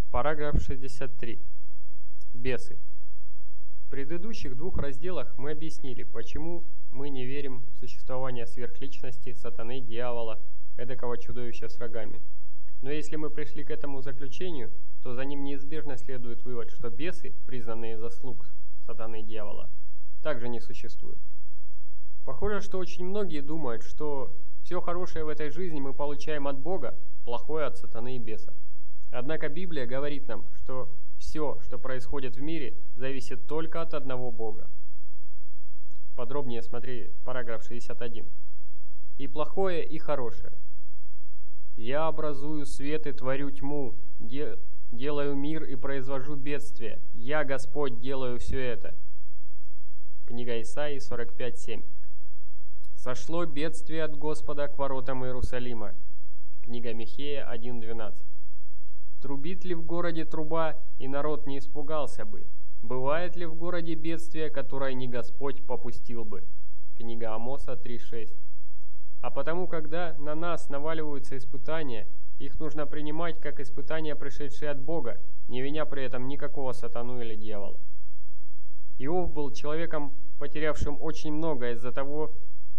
Параграф 63. Бесы. В предыдущих двух разделах мы объяснили, почему мы не верим в существование сверхличности, сатаны, дьявола, эдакого чудовища с рогами. Но если мы пришли к этому заключению, то за ним неизбежно следует вывод, что бесы, признанные за слуг сатаны и дьявола, также не существуют. Похоже, что очень многие думают, что все хорошее в этой жизни мы получаем от Бога, плохое от сатаны и бесов. Однако Библия говорит нам, что все, что происходит в мире, зависит только от одного Бога. Подробнее смотри параграф 61. «И плохое, и хорошее. Я образую свет и творю тьму, делаю мир и произвожу бедствие. Я, Господь, делаю все это». Книга Исаии 45:7. «Сошло бедствие от Господа к воротам Иерусалима». Книга Михея 1:12. «Трубит ли в городе труба, и народ не испугался бы? Бывает ли в городе бедствие, которое не Господь попустил бы?» Книга Амоса 3:6. А потому, когда на нас наваливаются испытания, их нужно принимать как испытания, пришедшие от Бога, не виня при этом никакого сатану или дьявола. Иов был человеком, потерявшим очень много из-за того,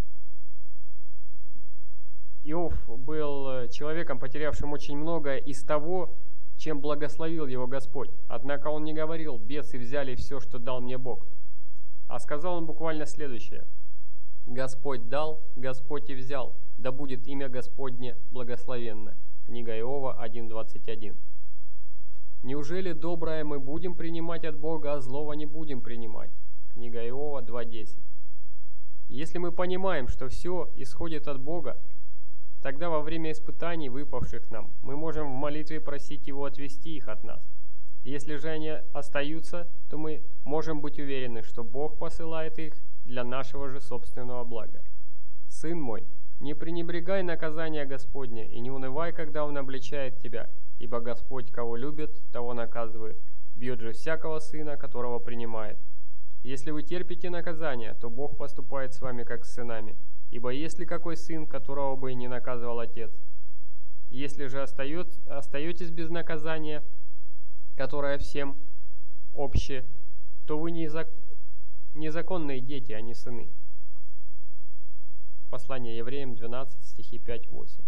из того, чем благословил его Господь. Однако он не говорил: «Бесы взяли все, что дал мне Бог», а сказал он буквально следующее: «Господь дал, Господь и взял, да будет имя Господне благословенно». Книга Иова 1:21. «Неужели доброе мы будем принимать от Бога, а злого не будем принимать?» Книга Иова 2:10. Если мы понимаем, что все исходит от Бога, тогда во время испытаний, выпавших нам, мы можем в молитве просить Его отвести их от нас. Если же они остаются, то мы можем быть уверены, что Бог посылает их для нашего же собственного блага. «Сын мой, не пренебрегай наказания Господня и не унывай, когда Он обличает тебя, ибо Господь, кого любит, того наказывает, бьет же всякого сына, которого принимает. Если вы терпите наказание, то Бог поступает с вами как с сынами. Ибо есть ли какой сын, которого бы не наказывал отец? Если же остаетесь без наказания, которое всем обще, то вы незаконные дети, а не сыны». Послание Евреям 12, стихи 5-8.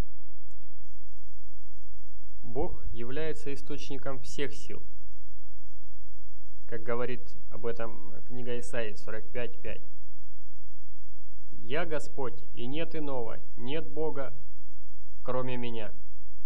Бог является источником всех сил, как говорит об этом книга Исаии 45:5. «Я Господь, и нет иного, нет Бога, кроме меня».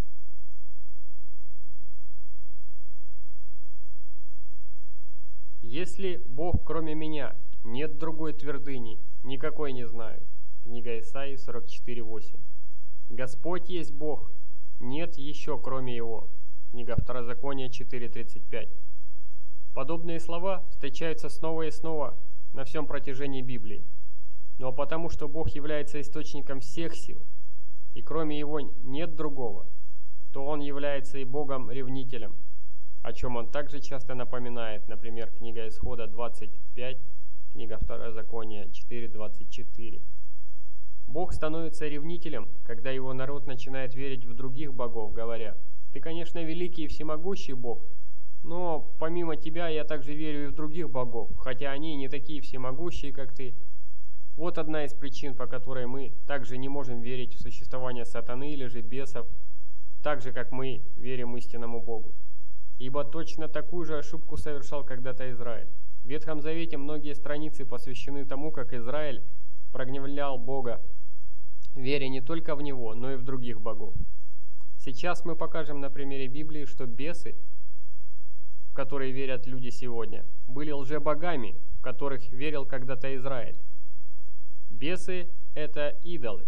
«Если Бог кроме меня, нет другой твердыни, никакой не знаю». Книга Исаии 44:8. «Господь есть Бог, нет еще кроме Его». Книга Второзакония 4:35. Подобные слова встречаются снова и снова на всем протяжении Библии. Но потому что Бог является источником всех сил, и кроме Его нет другого, то Он является и Богом-ревнителем, о чем Он также часто напоминает, например, книга Исхода 25, книга Второзакония 4:24. Бог становится ревнителем, когда Его народ начинает верить в других богов, говоря: «Ты, конечно, великий и всемогущий Бог, но помимо Тебя я также верю и в других богов, хотя они не такие всемогущие, как Ты». Вот одна из причин, по которой мы также не можем верить в существование сатаны или же бесов, так же, как мы верим истинному Богу. Ибо точно такую же ошибку совершал когда-то Израиль. В Ветхом Завете многие страницы посвящены тому, как Израиль прогневлял Бога, веря не только в Него, но и в других богов. Сейчас мы покажем на примере Библии, что бесы, в которые верят люди сегодня, были лжебогами, в которых верил когда-то Израиль. Бесы – это идолы.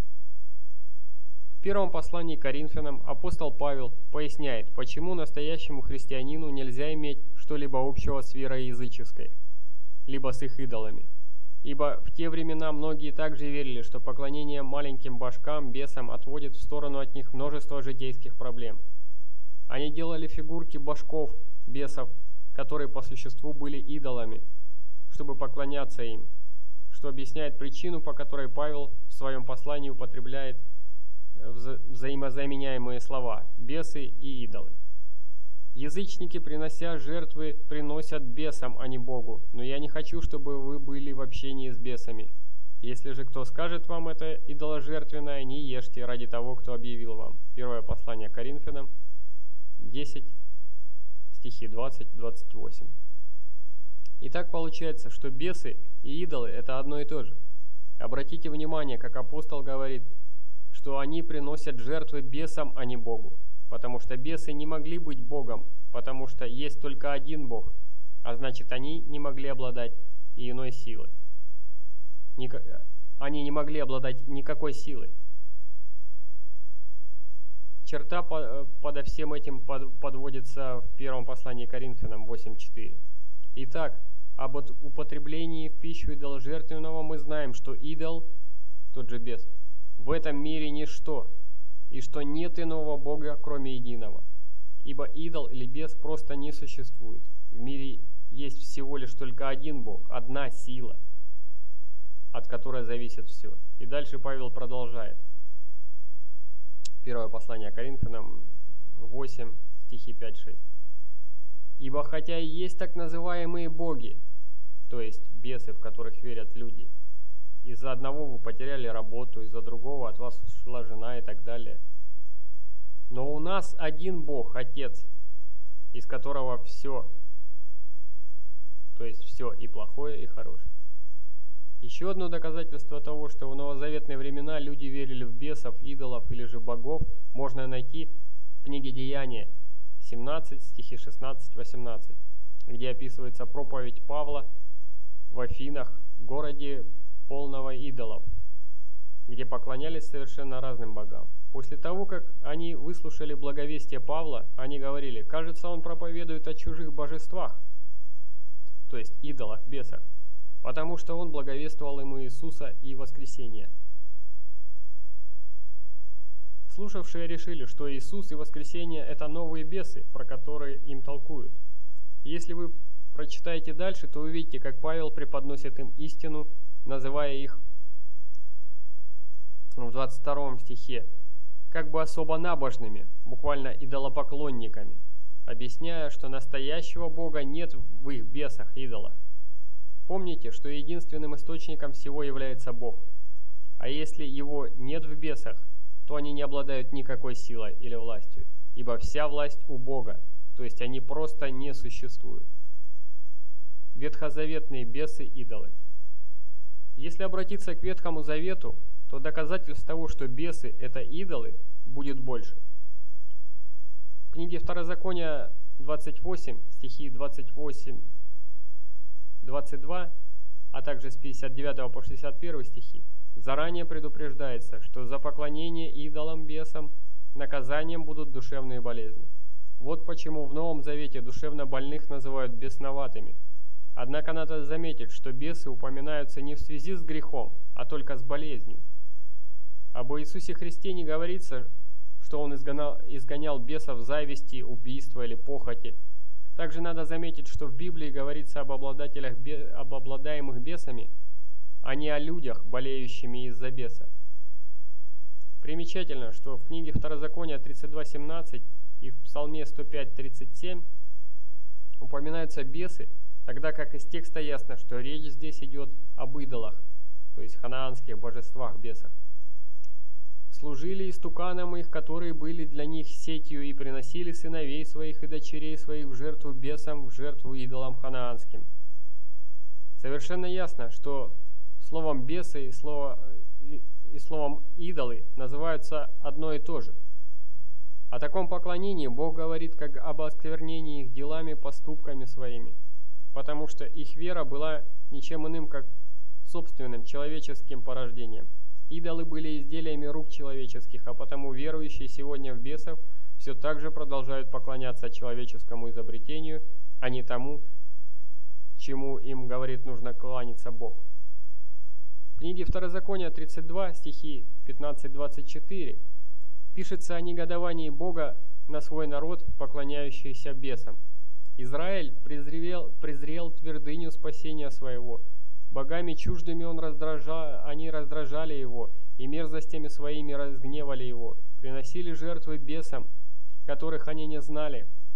В первом послании к Коринфянам апостол Павел поясняет, почему настоящему христианину нельзя иметь что-либо общего с верой языческой, либо с их идолами. Ибо в те времена многие также верили, что поклонение маленьким башкам, бесам, отводит в сторону от них множество житейских проблем. Они делали фигурки башков, бесов, которые по существу были идолами, чтобы поклоняться им, что объясняет причину, по которой Павел в своем послании употребляет взаимозаменяемые слова «бесы» и «идолы». Язычники, принося жертвы, приносят бесам, а не Богу. Но я не хочу, чтобы вы были в общении с бесами. Если же кто скажет вам это идоложертвенное, не ешьте ради того, кто объявил вам. Первое послание Коринфянам, 10, стихи 20-28. Итак, получается, что бесы и идолы – это одно и то же. Обратите внимание, как апостол говорит, что они приносят жертвы бесам, а не Богу. Потому что бесы не могли быть Богом, потому что есть только один Бог, а значит, они не могли обладать и иной силой. Они не могли обладать никакой силой. Черта подо всем этим подводится в первом послании Коринфянам 8:4. Итак, об употреблении в пищу идоложертвенного мы знаем, что идол, тот же бес, в этом мире ничто, и что нет иного Бога, кроме единого. Ибо идол или бес просто не существует. В мире есть всего лишь только один Бог, одна сила, от которой зависит все. И дальше Павел продолжает. Первое послание Коринфянам 8, стихи 5-6. Ибо хотя и есть так называемые боги, то есть бесы, в которых верят люди, из-за одного вы потеряли работу, из-за другого от вас ушла жена и так далее. Но у нас один Бог, Отец, из которого все, то есть все и плохое, и хорошее. Еще одно доказательство того, что в новозаветные времена люди верили в бесов, идолов или же богов, можно найти в книге Деяния 17, стихи 16-18, где описывается проповедь Павла в Афинах, городе полного идолов, где поклонялись совершенно разным богам. После того, как они выслушали благовестие Павла, они говорили: «Кажется, он проповедует о чужих божествах», то есть идолах, бесах, потому что он благовествовал им Иисуса и воскресение. Слушавшие решили, что Иисус и воскресение – это новые бесы, про которые им толкуют. Если вы прочитаете дальше, то увидите, как Павел преподносит им истину, называя их в 22 стихе как бы особо набожными, буквально идолопоклонниками, объясняя, что настоящего Бога нет в их бесах, идолах. Помните, что единственным источником всего является Бог, а если его нет в бесах, то они не обладают никакой силой или властью, ибо вся власть у Бога, то есть они просто не существуют. Ветхозаветные бесы-идолы. Если обратиться к Ветхому Завету, то доказательств того, что бесы – это идолы, будет больше. В книге Второзакония 28, стихи 28-22, а также с 59 по 61 стихи, заранее предупреждается, что за поклонение идолам, бесам, наказанием будут душевные болезни. Вот почему в Новом Завете душевно больных называют бесноватыми. Однако надо заметить, что бесы упоминаются не в связи с грехом, а только с болезнью. Об Иисусе Христе не говорится, что Он изгонял бесов зависти, убийства или похоти. Также надо заметить, что в Библии говорится об обладаемых бесами, а не о людях, болеющими из-за беса. Примечательно, что в книге Второзакония 32:17 и в Псалме 105:37 упоминаются бесы, тогда как из текста ясно, что речь здесь идет об идолах, то есть ханаанских божествах, бесах. Служили истуканам их, которые были для них сетью, и приносили сыновей своих и дочерей своих в жертву бесам, в жертву идолам ханаанским. Совершенно ясно, что словом «бесы» и словом «идолы» называются одно и то же. О таком поклонении Бог говорит как об осквернении их делами, поступками своими, потому что их вера была ничем иным, как собственным человеческим порождением. Идолы были изделиями рук человеческих, а потому верующие сегодня в бесов все так же продолжают поклоняться человеческому изобретению, а не тому, чему им, говорит, нужно кланяться Бог. В книге Второзакония 32, стихи 15-24 пишется о негодовании Бога на свой народ, поклоняющийся бесам. Израиль презрел твердыню спасения своего. Богами чуждыми они раздражали его, и мерзостями своими разгневали его, приносили жертвы бесам, которых они не знали,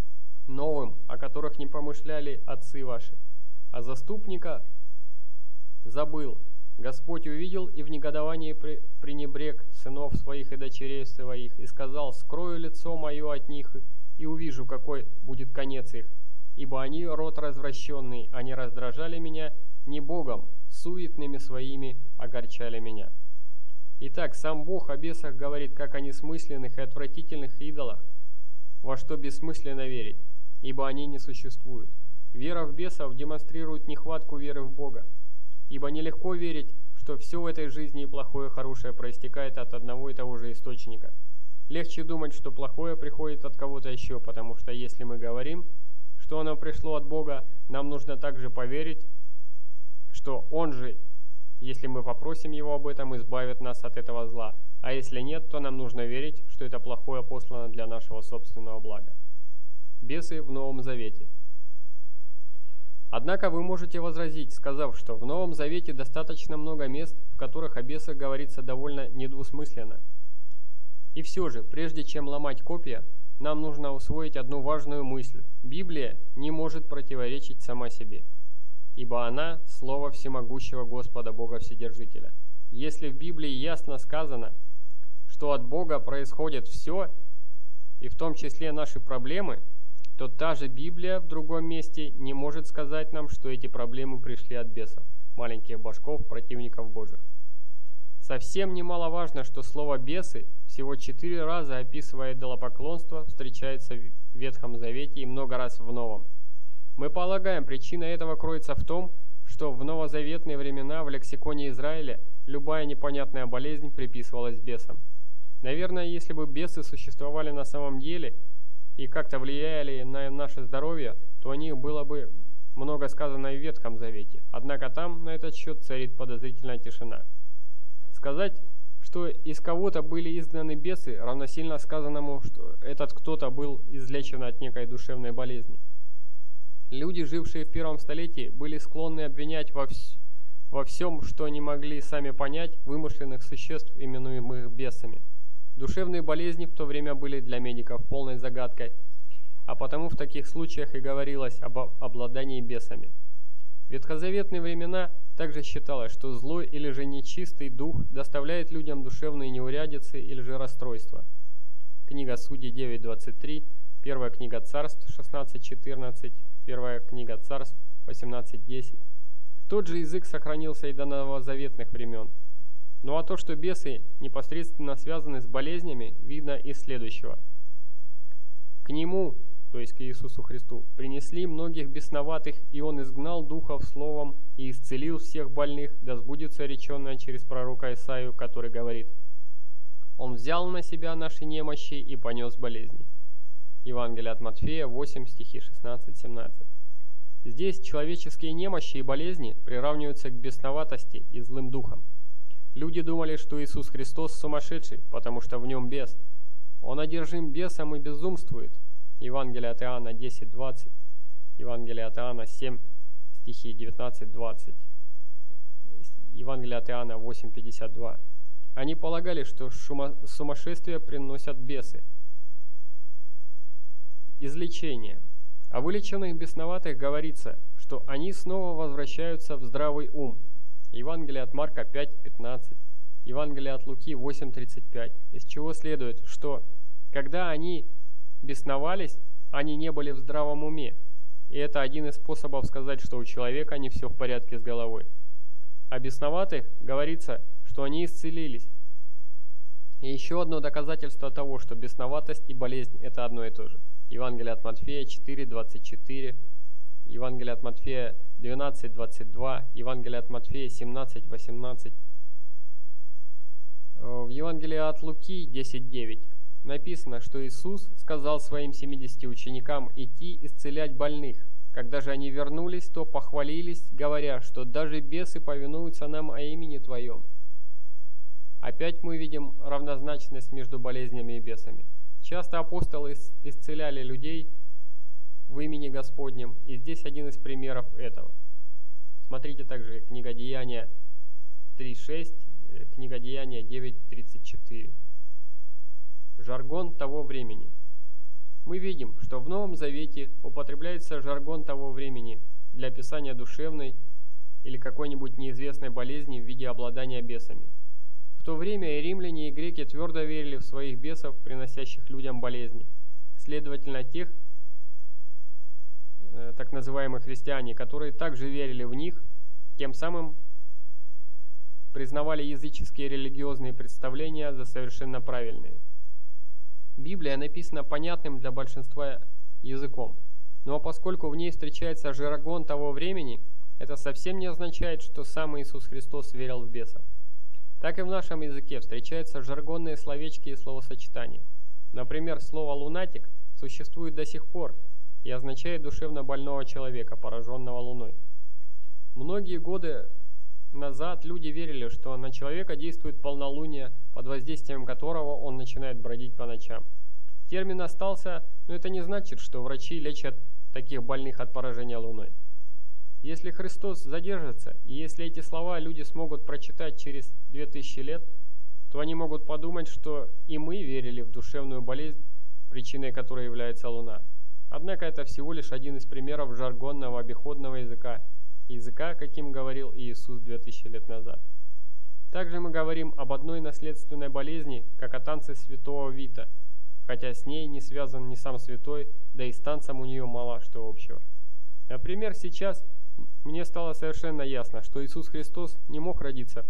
новым, о которых не помышляли отцы ваши. А заступника забыл. Господь увидел и в негодовании пренебрег сынов своих и дочерей своих, и сказал: «Скрою лицо мое от них, и увижу, какой будет конец их. Ибо они род развращенный, они раздражали меня не Богом, суетными своими огорчали меня». Итак, сам Бог о бесах говорит, как о несмысленных и отвратительных идолах, во что бессмысленно верить, ибо они не существуют. Вера в бесов демонстрирует нехватку веры в Бога, ибо нелегко верить, что все в этой жизни и плохое, и хорошее проистекает от одного и того же источника. Легче думать, что плохое приходит от кого-то еще, потому что если мы говорим, что оно пришло от Бога, нам нужно также поверить, что Он же, если мы попросим Его об этом, избавит нас от этого зла. А если нет, то нам нужно верить, что это плохое послано для нашего собственного блага. Бесы в Новом Завете. Однако вы можете возразить, сказав, что в Новом Завете достаточно много мест, в которых о бесах говорится довольно недвусмысленно. И все же, прежде чем ломать копья, нам нужно усвоить одну важную мысль. Библия не может противоречить сама себе, ибо она – Слово Всемогущего Господа Бога Вседержителя. Если в Библии ясно сказано, что от Бога происходит все, и в том числе наши проблемы, то та же Библия в другом месте не может сказать нам, что эти проблемы пришли от бесов, маленьких башков, противников Божьих. Совсем немаловажно, что слово «бесы» всего 4 раза, описывая идолопоклонство, встречается в Ветхом Завете и много раз в Новом. Мы полагаем, причина этого кроется в том, что в новозаветные времена в лексиконе Израиля любая непонятная болезнь приписывалась бесам. Наверное, если бы бесы существовали на самом деле и как-то влияли на наше здоровье, то о них было бы много сказано и в Ветхом Завете. Однако там на этот счет царит подозрительная тишина. Сказать, что из кого-то были изгнаны бесы, равносильно сказанному, что этот кто-то был излечен от некой душевной болезни. Люди, жившие в первом столетии, были склонны обвинять во всем, что не могли сами понять, вымышленных существ, именуемых бесами. Душевные болезни в то время были для медиков полной загадкой, а потому в таких случаях и говорилось об обладании бесами. В ветхозаветные времена также считалось, что злой или же нечистый дух доставляет людям душевные неурядицы или же расстройства. Книга Судей 9:23, Первая книга Царств 16:14, Первая книга Царств 18:10. Тот же язык сохранился и до новозаветных времен. Ну а то, что бесы непосредственно связаны с болезнями, видно из следующего. К Нему, то есть к Иисусу Христу, принесли многих бесноватых, и Он изгнал духов словом и исцелил всех больных, да сбудется реченное через пророка Исаию, который говорит: «Он взял на себя наши немощи и понес болезни». Евангелие от Матфея 8, стихи 16-17. Здесь человеческие немощи и болезни приравниваются к бесноватости и злым духам. Люди думали, что Иисус Христос сумасшедший, потому что в нем бес. Он одержим бесом и безумствует. Евангелие от Иоанна 10:20, Евангелие от Иоанна 7, стихи 19-20, Евангелие от Иоанна 8:52. Они полагали, что сумасшествие приносят бесы. Излечение. О вылеченных бесноватых говорится, что они снова возвращаются в здравый ум. Евангелие от Марка 5:15, Евангелие от Луки 8:35, из чего следует, что когда они бесновались, они не были в здравом уме. И это один из способов сказать, что у человека не все в порядке с головой. О бесноватых говорится, что они исцелились. И еще одно доказательство того, что бесноватость и болезнь – это одно и то же. Евангелие от Матфея 4:24, Евангелие от Матфея 12:22, Евангелие от Матфея 17:18. В Евангелии от Луки 10:9 написано, что Иисус сказал своим 70 ученикам идти исцелять больных. Когда же они вернулись, то похвалились, говоря, что даже бесы повинуются нам о имени Твоем. Опять мы видим равнозначность между болезнями и бесами. Часто апостолы исцеляли людей в имени Господнем, и здесь один из примеров этого. Смотрите также книга Деяния 3:6, книга Деяния 9:34. Жаргон того времени. Мы видим, что в Новом Завете употребляется жаргон того времени для описания душевной или какой-нибудь неизвестной болезни в виде обладания бесами. В то время и римляне, и греки твердо верили в своих бесов, приносящих людям болезни. Следовательно, тех, так называемых христиане, которые также верили в них, тем самым признавали языческие религиозные представления за совершенно правильные. Библия написана понятным для большинства языком, но поскольку в ней встречается жаргон того времени, это совсем не означает, что сам Иисус Христос верил в бесов. Так и в нашем языке встречаются жаргонные словечки и словосочетания. Например, слово «лунатик» существует до сих пор и означает душевно больного человека, пораженного луной. Многие годы назад люди верили, что на человека действует полнолуние, под воздействием которого он начинает бродить по ночам. Термин остался, но это не значит, что врачи лечат таких больных от поражения луной. Если Христос задержится, и если эти слова люди смогут прочитать через 2000 лет, то они могут подумать, что и мы верили в душевную болезнь, причиной которой является луна. Однако это всего лишь один из примеров жаргонного обиходного языка, каким говорил Иисус 2000 лет назад. Также мы говорим об одной наследственной болезни, как о танце святого Вита, хотя с ней не связан ни сам святой, да и с танцем у нее мало что общего. Например, сейчас мне стало совершенно ясно, что Иисус Христос не мог родиться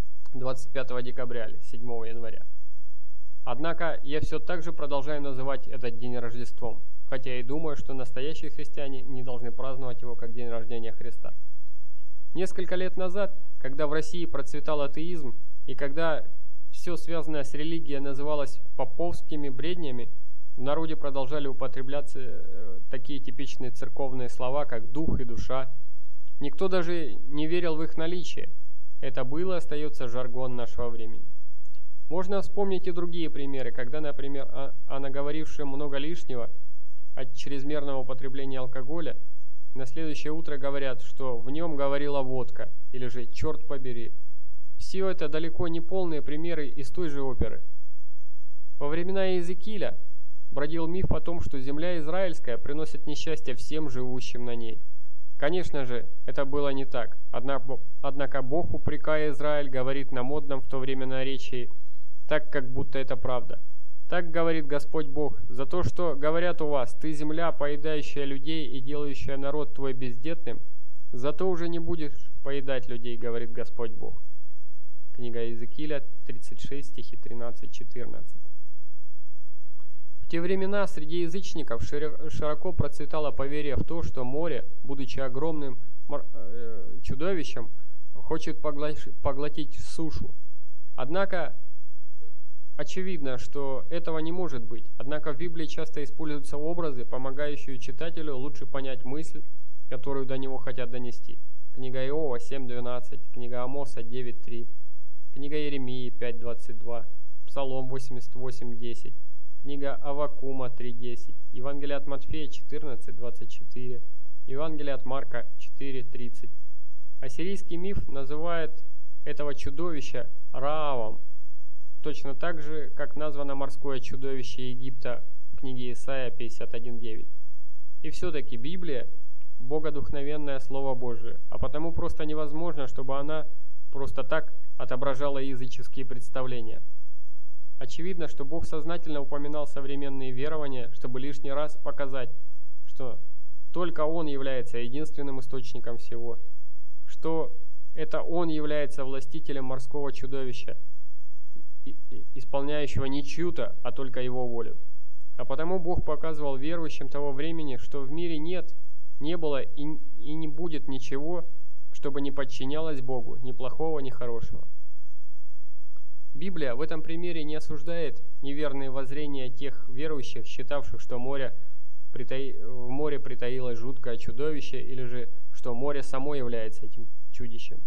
25 декабря или 7 января. Однако я все так же продолжаю называть этот день Рождеством, хотя и думаю, что настоящие христиане не должны праздновать его как день рождения Христа. Несколько лет назад, когда в России процветал атеизм, и когда все связанное с религией называлось поповскими бреднями, в народе продолжали употребляться такие типичные церковные слова, как «дух» и «душа». Никто даже не верил в их наличие. Это был и остается жаргон нашего времени. Можно вспомнить и другие примеры, когда, например, о наговорившем много лишнего от чрезмерного употребления алкоголя на следующее утро говорят, что в нем говорила водка, или же «черт побери». Все это далеко не полные примеры из той же оперы. Во времена Иезекииля бродил миф о том, что земля израильская приносит несчастье всем живущим на ней. Конечно же, это было не так, однако Бог, упрекая Израиль, говорит на модном в то время наречии, так как будто это правда. Так говорит Господь Бог: за то, что говорят у вас, ты земля, поедающая людей и делающая народ твой бездетным, зато уже не будешь поедать людей, говорит Господь Бог. Книга Иезекииля, 36, стихи 13-14. В те времена среди язычников широко процветало поверье в то, что море, будучи огромным чудовищем, хочет поглотить сушу. Однако очевидно, что этого не может быть. Однако в Библии часто используются образы, помогающие читателю лучше понять мысль, которую до него хотят донести. Книга Иова 7.12, книга Амоса 9.3, книга Иеремии 5.22, Псалом 88.10, книга Аввакума 3.10, Евангелие от Матфея 14.24, Евангелие от Марка 4.30. Ассирийский миф называет этого чудовища Раавом, точно так же, как названо морское чудовище Египта в книге Исаия 51.9. И все-таки Библия – богодухновенное Слово Божие, а потому просто невозможно, чтобы она просто так отображала языческие представления. Очевидно, что Бог сознательно упоминал современные верования, чтобы лишний раз показать, что только Он является единственным источником всего, что это Он является властителем морского чудовища, исполняющего не чью-то, а только Его волю. А потому Бог показывал верующим того времени, что в мире нет, не было и не будет ничего, чтобы не подчинялось Богу, ни плохого, ни хорошего. Библия в этом примере не осуждает неверные воззрения тех верующих, считавших, что в море притаилось жуткое чудовище, или же что море само является этим чудищем.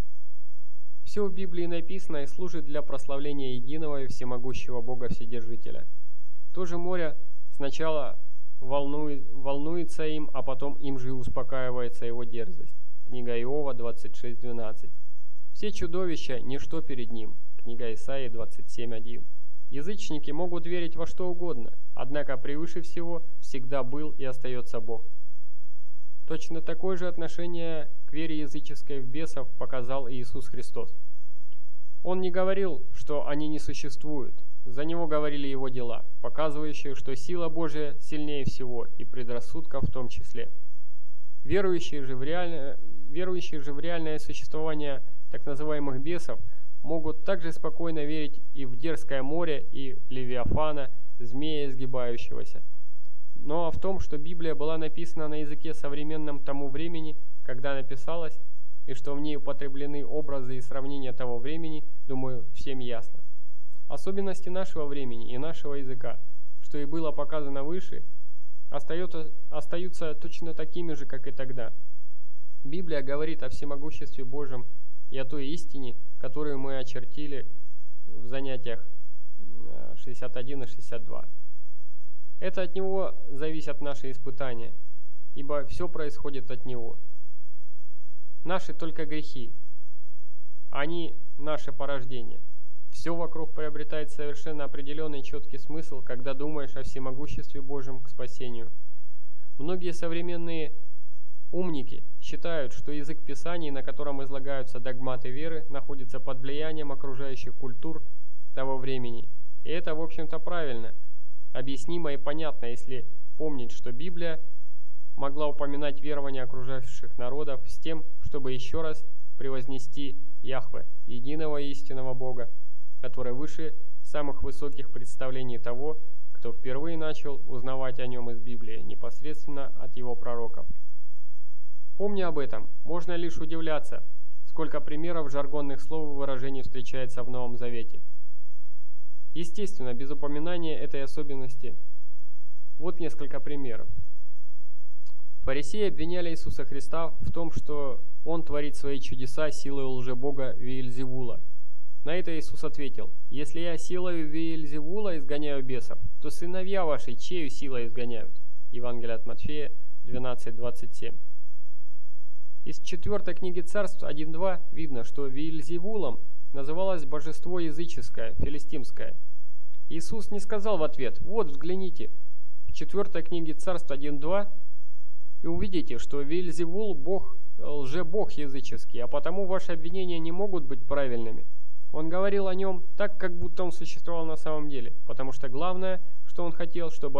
Все в Библии написано и служит для прославления единого и всемогущего Бога Вседержителя. То же море сначала волнуется им, а потом им же успокаивается его дерзость. Книга Иова 26.12. Все чудовища – ничто перед ним. Книга Исаии 27.1. Язычники могут верить во что угодно, однако превыше всего всегда был и остается Бог. Точно такое же отношение к вере языческой в бесов показал и Иисус Христос. Он не говорил, что они не существуют, за него говорили его дела, показывающие, что сила Божия сильнее всего и предрассудков в том числе. Верующие же в реальное существование так называемых бесов могут также спокойно верить и в дерзкое море, и Левиафана, змея изгибающегося. Но в том, что Библия была написана на языке современном тому времени, когда она писалась, и что в ней употреблены образы и сравнения того времени, думаю, всем ясно. Особенности нашего времени и нашего языка, что и было показано выше, остаются точно такими же, как и тогда. Библия говорит о всемогуществе Божьем и о той истине, которую мы очертили в занятиях 61 и 62. Это от Него зависят наши испытания, ибо все происходит от Него. Наши только грехи, они наше порождение. Все вокруг приобретает совершенно определенный четкий смысл, когда думаешь о всемогуществе Божьем к спасению. Многие современные умники считают, что язык Писаний, на котором излагаются догматы веры, находится под влиянием окружающих культур того времени. И это, в общем-то, правильно, объяснимо и понятно, если помнить, что Библия могла упоминать верования окружающих народов с тем, чтобы еще раз превознести Яхве, единого и истинного Бога, который выше самых высоких представлений того, кто впервые начал узнавать о нем из Библии, непосредственно от его пророков. Помня об этом, можно лишь удивляться, сколько примеров жаргонных слов и выражений встречается в Новом Завете. Естественно, без упоминания этой особенности. Вот несколько примеров. Фарисеи обвиняли Иисуса Христа в том, что Он творит свои чудеса силой лжебога Веельзевула. На это Иисус ответил: «Если я силою Веельзевула изгоняю бесов, то сыновья ваши чею силой изгоняют?» Евангелие от Матфея 12:27. Из 4 книги Царств 1:2 видно, что Веельзевулом называлось божество языческое, филистимское. Иисус не сказал в ответ: «Вот, взгляните, в 4 книге Царств 1:2 и увидите, что Веельзевул – лжебог языческий, а потому ваши обвинения не могут быть правильными». Он говорил о нем так, как будто он существовал на самом деле, потому что главное, что он хотел, чтобы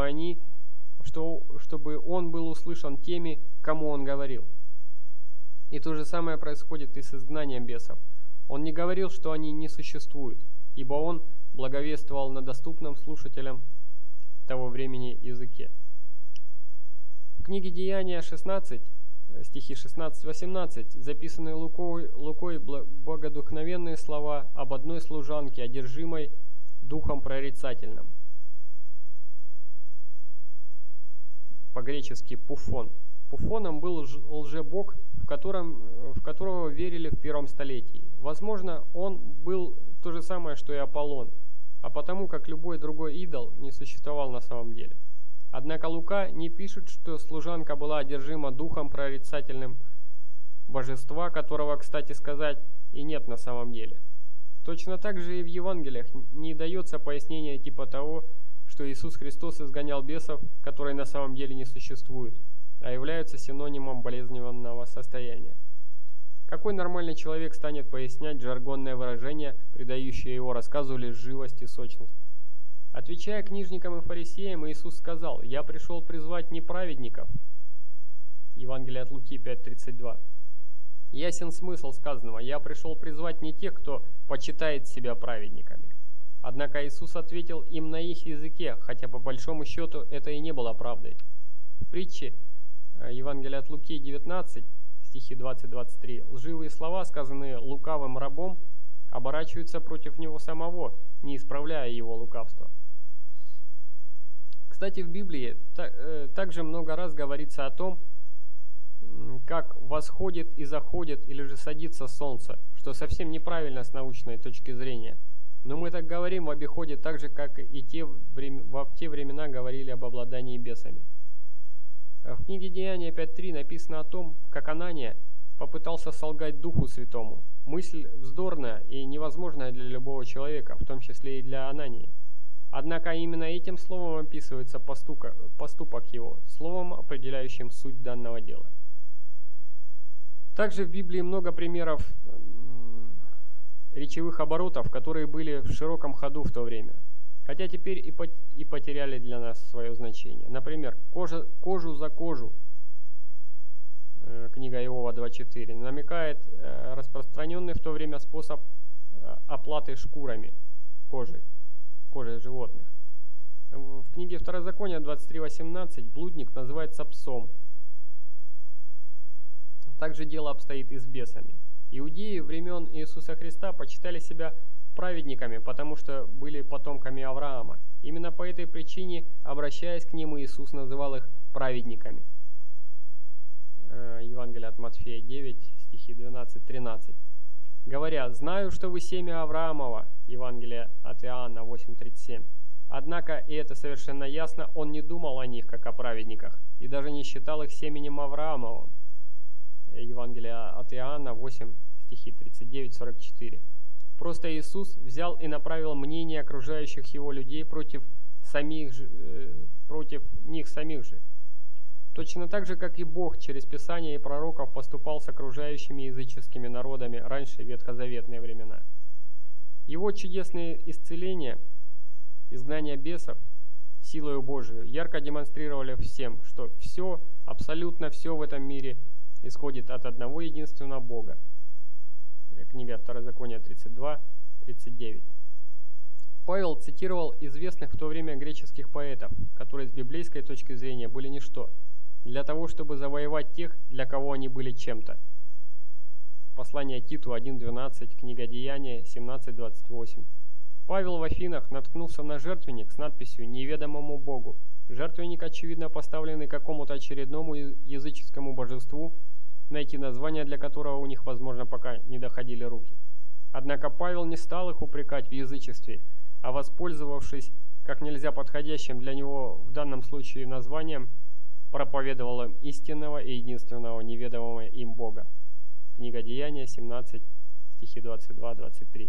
он был услышан теми, кому он говорил. И то же самое происходит и с изгнанием бесов. Он не говорил, что они не существуют, ибо он благовествовал на доступном слушателям того времени языке. В книге Деяния 16, стихи 16-18, записаны Лукой богодухновенные слова об одной служанке, одержимой духом прорицательным. По-гречески «пуфон». Пуфоном был лжебог, в которого верили в 1 столетии. Возможно, он был то же самое, что и Аполлон, а потому как любой другой идол не существовал на самом деле. Однако Лука не пишет, что служанка была одержима духом прорицательным божества, которого, кстати сказать, и нет на самом деле. Точно так же и в Евангелиях не дается пояснение типа того, что Иисус Христос изгонял бесов, которые на самом деле не существуют, а являются синонимом болезненного состояния. Какой нормальный человек станет пояснять жаргонное выражение, придающее его рассказу лишь живость и сочность? Отвечая книжникам и фарисеям, Иисус сказал: «Я пришел призвать не праведников». Евангелие от Луки 5:32. Ясен смысл сказанного: «Я пришел призвать не тех, кто почитает себя праведниками». Однако Иисус ответил им на их языке, хотя по большому счету это и не было правдой. В притче Евангелие от Луки 19, стихи 20-23, лживые слова, сказанные лукавым рабом, оборачиваются против него самого, не исправляя его лукавство. Кстати, в Библии также много раз говорится о том, как восходит и заходит или же садится солнце, что совсем неправильно с научной точки зрения. Но мы так говорим в обиходе так же, как и в те времена говорили об обладании бесами. В книге Деяния 5:3 написано о том, как Анания попытался солгать Духу Святому. Мысль вздорная и невозможная для любого человека, в том числе и для Анании. Однако именно этим словом описывается поступок его, словом, определяющим суть данного дела. Также в Библии много примеров речевых оборотов, которые были в широком ходу в то время, хотя теперь и потеряли для нас свое значение. Например, кожу за кожу, книга Иова 2.4, намекает распространенный в то время способ оплаты шкурами, кожей животных. В книге Второзакония 23.18 блудник называется псом. Также дело обстоит и с бесами. Иудеи времен Иисуса Христа почитали себя праведниками, потому что были потомками Авраама. Именно по этой причине, обращаясь к ним, Иисус называл их праведниками. Евангелие от Матфея 9, стихи 12-13. Говоря: «Знаю, что вы семя Авраамова». Евангелие от Иоанна 8.37. Однако, и это совершенно ясно, он не думал о них, как о праведниках, и даже не считал их семенем Авраамовым. Евангелие от Иоанна 8, стихи 39-44. Просто Иисус взял и направил мнение окружающих его людей против них самих же. Точно так же, как и Бог через Писание и пророков поступал с окружающими языческими народами раньше в ветхозаветные времена. Его чудесные исцеления, изгнание бесов силою Божию ярко демонстрировали всем, что все, абсолютно все в этом мире исходит от одного единственного Бога. Книга Второзакония 32-39. Павел цитировал известных в то время греческих поэтов, которые с библейской точки зрения были ничто, для того, чтобы завоевать тех, для кого они были чем-то. Послание Титу 1.12, книга Деяния 17.28. Павел в Афинах наткнулся на жертвенник с надписью «Неведомому Богу». Жертвенник, очевидно, поставленный какому-то очередному языческому божеству, найти название для которого у них, возможно, пока не доходили руки. Однако Павел не стал их упрекать в язычестве, а, воспользовавшись как нельзя подходящим для него в данном случае названием, проповедовал им истинного и единственного неведомого им Бога. Книга Деяния 17, стихи 22-23.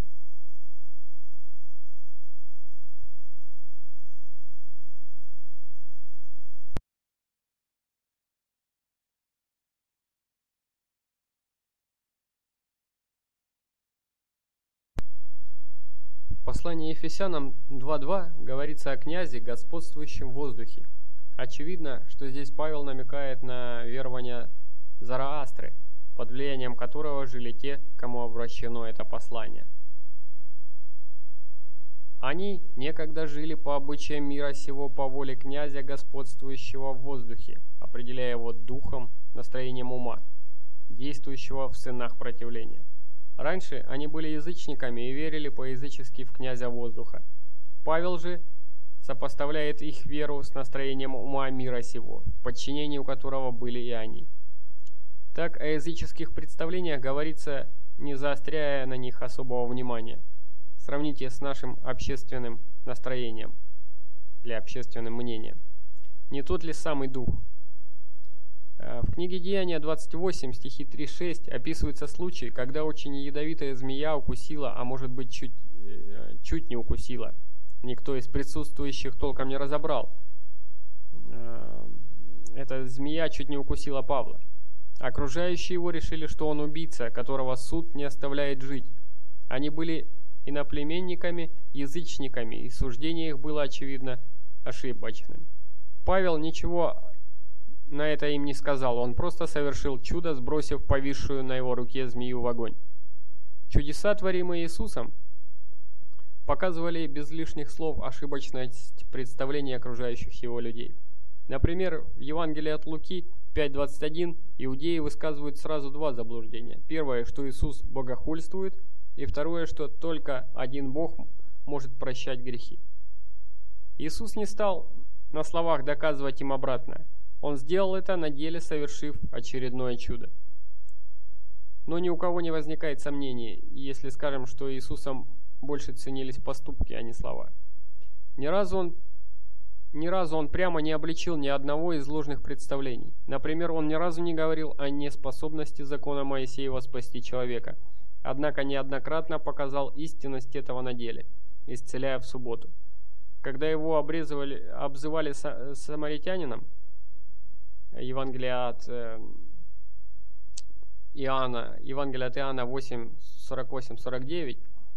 В послании Ефесянам 2.2 говорится о князе, господствующем в воздухе. Очевидно, что здесь Павел намекает на верование Зороастры, под влиянием которого жили те, кому обращено это послание. Они некогда жили по обычаям мира сего по воле князя, господствующего в воздухе, определяя его духом, настроением ума, действующего в сынах противления. Раньше они были язычниками и верили по-язычески в князя воздуха. Павел же сопоставляет их веру с настроением ума мира сего, в подчинении у которого были и они. Так о языческих представлениях говорится, не заостряя на них особого внимания. Сравните с нашим общественным настроением или общественным мнением. Не тот ли самый дух? В книге Деяния 28, стихи 3-6 описывается случай, когда очень ядовитая змея укусила, а может быть чуть не укусила. Никто из присутствующих толком не разобрал. Эта змея чуть не укусила Павла. Окружающие его решили, что он убийца, которого суд не оставляет жить. Они были иноплеменниками, язычниками, и суждение их было, очевидно, ошибочным. Павел ничего на это им не сказал, он просто совершил чудо, сбросив повисшую на его руке змею в огонь. Чудеса, творимые Иисусом, показывали без лишних слов ошибочность представления окружающих его людей. Например, в Евангелии от Луки 5.21 иудеи высказывают сразу два заблуждения. Первое, что Иисус богохульствует, и второе, что только один Бог может прощать грехи. Иисус не стал на словах доказывать им обратное. Он сделал это на деле, совершив очередное чудо. Но ни у кого не возникает сомнений, если скажем, что Иисусом больше ценились поступки, а не слова. Ни разу он прямо не обличил ни одного из ложных представлений. Например, он ни разу не говорил о неспособности закона Моисеева спасти человека, однако неоднократно показал истинность этого на деле, исцеляя в субботу. когда его обзывали самаритянином, Евангелие от Иоанна 8:48-49,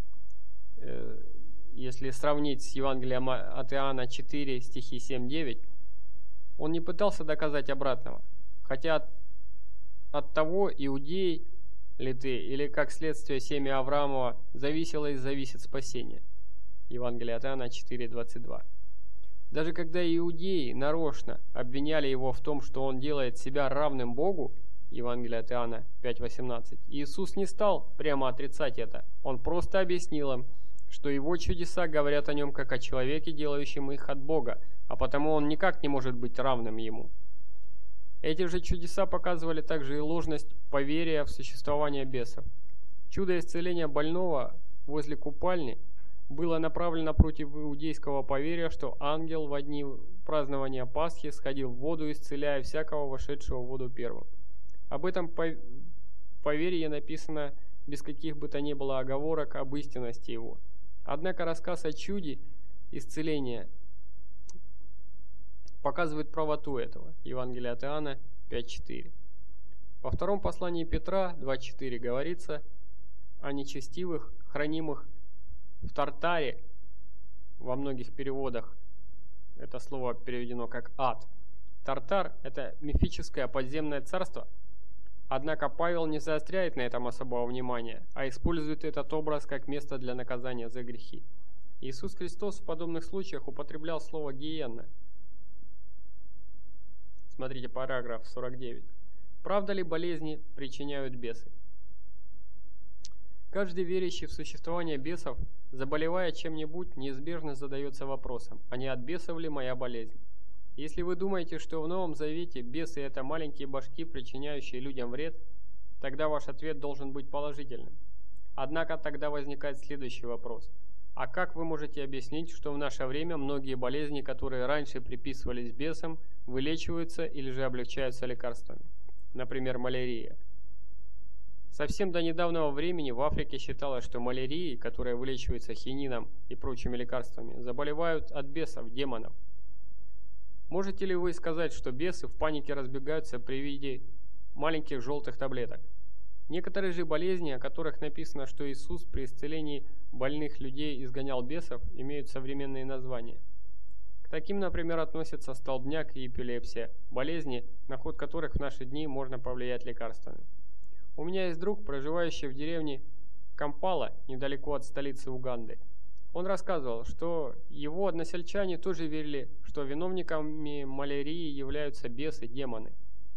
если сравнить с Евангелием от Иоанна 4, стихи 7-9, он не пытался доказать обратного, хотя от того, иудей ли ты, или как следствие семя Авраамова зависело и зависит спасение. Евангелие от Иоанна 4:22. Даже когда иудеи нарочно обвиняли его в том, что он делает себя равным Богу, Евангелие от Иоанна 5:18, Иисус не стал прямо отрицать это. Он просто объяснил им, что его чудеса говорят о нем как о человеке, делающем их от Бога, а потому он никак не может быть равным ему. Эти же чудеса показывали также и ложность поверия в существование бесов. Чудо исцеления больного возле купальни было направлено против иудейского поверия, что ангел во дни празднования Пасхи сходил в воду, исцеляя всякого вошедшего в воду первым. Об этом поверье написано без каких бы то ни было оговорок об истинности его. Однако рассказ о чуде исцеления показывает правоту этого. Евангелие от Иоанна 5:4. Во втором послании Петра 2:4 говорится о нечестивых, хранимых в Тартаре. Во многих переводах это слово переведено как ад. Тартар – это мифическое подземное царство. Однако Павел не заостряет на этом особого внимания, а использует этот образ как место для наказания за грехи. Иисус Христос в подобных случаях употреблял слово «гиенна». Смотрите параграф 49. Правда ли болезни причиняют бесы? Каждый верящий в существование бесов, заболевая чем-нибудь, неизбежно задается вопросом, а не от бесов ли моя болезнь? Если вы думаете, что в Новом Завете бесы – это маленькие башки, причиняющие людям вред, тогда ваш ответ должен быть положительным. Однако тогда возникает следующий вопрос. А как вы можете объяснить, что в наше время многие болезни, которые раньше приписывались бесам, вылечиваются или же облегчаются лекарствами? Например, малярия. Совсем до недавнего времени в Африке считалось, что малярией, которая вылечивается хинином и прочими лекарствами, заболевают от бесов, демонов. Можете ли вы сказать, что бесы в панике разбегаются при виде маленьких желтых таблеток? Некоторые же болезни, о которых написано, что Иисус при исцелении больных людей изгонял бесов, имеют современные названия. К таким, например, относятся столбняк и эпилепсия, болезни, на ход которых в наши дни можно повлиять лекарствами. У меня есть друг, проживающий в деревне Кампала, недалеко от столицы Уганды. Он рассказывал, что его односельчане тоже верили, что виновниками малярии являются бесы, демоны.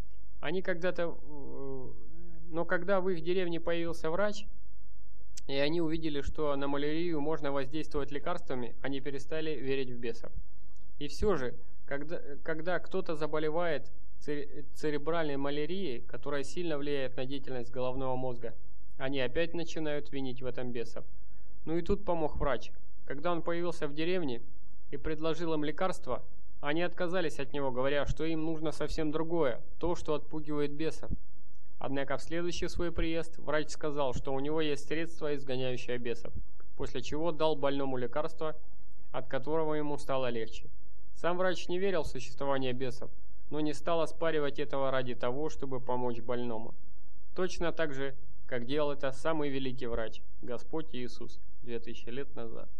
Но когда в их деревне появился врач, и они увидели, что на малярию можно воздействовать лекарствами, они перестали верить в бесов. И все же, когда кто-то заболевает церебральной малярией, которая сильно влияет на деятельность головного мозга, они опять начинают винить в этом бесов. Ну и тут помог врач. Когда он появился в деревне и предложил им лекарство, они отказались от него, говоря, что им нужно совсем другое, то, что отпугивает бесов. Однако в следующий свой приезд врач сказал, что у него есть средство, изгоняющее бесов, после чего дал больному лекарство, от которого ему стало легче. Сам врач не верил в существование бесов, но не стал оспаривать этого ради того, чтобы помочь больному. Точно так же, как делал это самый великий врач, Господь Иисус, 2000 лет назад.